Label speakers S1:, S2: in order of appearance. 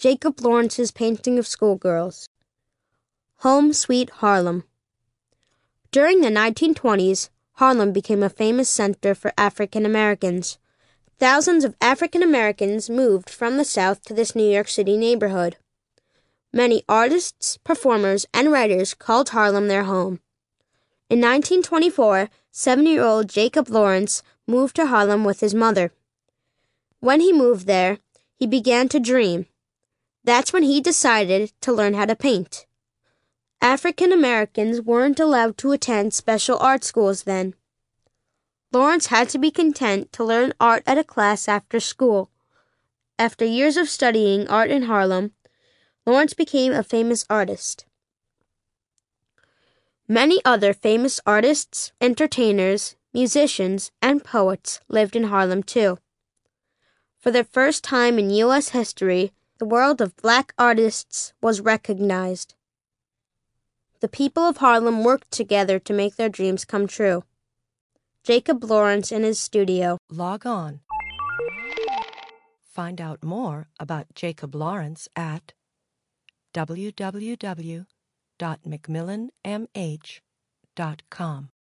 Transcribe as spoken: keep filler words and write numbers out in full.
S1: Jacob Lawrence's painting of schoolgirls. Home Sweet Harlem. During the nineteen twenties, Harlem became a famous center for African Americans. Thousands of African Americans moved from the South to this New York City neighborhood. Many artists, performers, and writers called Harlem their home. In nineteen twenty-four, seven-year-old Jacob Lawrence moved to Harlem with his mother. When he moved there, he began to dream. That's when he decided to learn how to paint. African Americans weren't allowed to attend special art schools then. Lawrence had to be content to learn art at a class after school. After years of studying art in Harlem, Lawrence became a famous artist. Many other famous artists, entertainers, musicians, and poets lived in Harlem too. For the first time in U S history, the world of black artists was recognized. The people of Harlem worked together to make their dreams come true. Jacob Lawrence in his studio.
S2: Log on. Find out more about Jacob Lawrence at w w w dot macmillan m h dot com.